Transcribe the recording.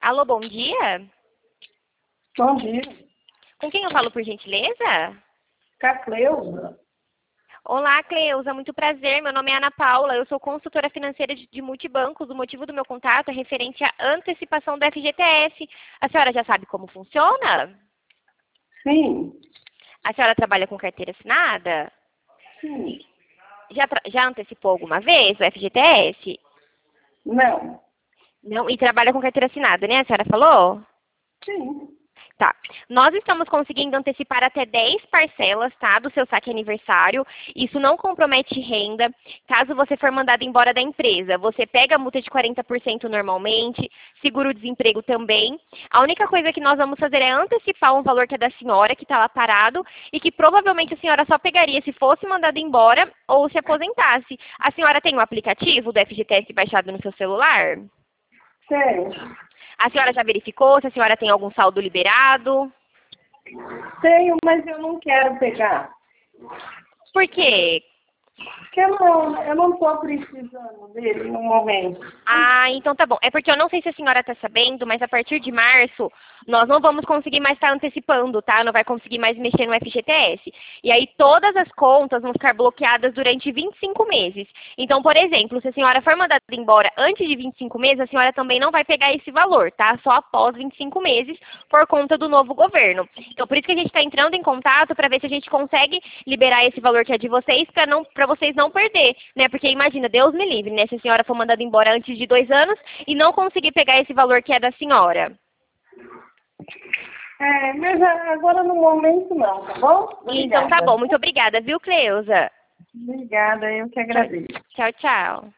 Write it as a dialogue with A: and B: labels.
A: Alô, bom dia.
B: Bom dia.
A: Com quem eu falo, por gentileza?
B: Com a Cleusa.
A: Olá, Cleusa, muito prazer. Meu nome é Ana Paula, eu sou consultora financeira de multibancos. O motivo do meu contato é referente à antecipação do FGTS. A senhora já sabe como funciona?
B: Sim.
A: A senhora trabalha com carteira assinada?
B: Sim.
A: Já antecipou alguma vez o FGTS?
B: Não.
A: Não, e trabalha com carteira assinada, né? A senhora falou?
B: Sim.
A: Tá. Nós estamos conseguindo antecipar até 10 parcelas, tá, do seu saque aniversário. Isso não compromete renda. Caso você for mandado embora da empresa, você pega a multa de 40% normalmente, seguro-desemprego também. A única coisa que nós vamos fazer é antecipar um valor que é da senhora, que está lá parado, e que provavelmente a senhora só pegaria se fosse mandada embora ou se aposentasse. A senhora tem o aplicativo do FGTS baixado no seu celular?
B: Tenho.
A: A senhora já verificou se a senhora tem algum saldo liberado?
B: Tenho, mas eu não quero pegar.
A: Por quê?
B: Porque eu não estou precisando dele no momento.
A: Ah, então tá bom. É porque eu não sei se a senhora está sabendo, mas a partir de março nós não vamos conseguir mais estar antecipando, tá? Não vai conseguir mais mexer no FGTS. E aí todas as contas vão ficar bloqueadas durante 25 meses. Então, por exemplo, se a senhora for mandada embora antes de 25 meses, a senhora também não vai pegar esse valor, tá? Só após 25 meses, por conta do novo governo. Então, por isso que a gente está entrando em contato para ver se a gente consegue liberar esse valor que é de vocês, para vocês não perder, né? Porque imagina, Deus me livre, né? Se a senhora for mandada embora antes de 2 anos e não conseguir pegar esse valor que é da senhora.
B: Mas agora no momento não, tá bom?
A: Então tá
B: Obrigada.
A: bom, muito obrigada, viu, Cleusa?
B: Obrigada, eu que agradeço.
A: Tchau, tchau.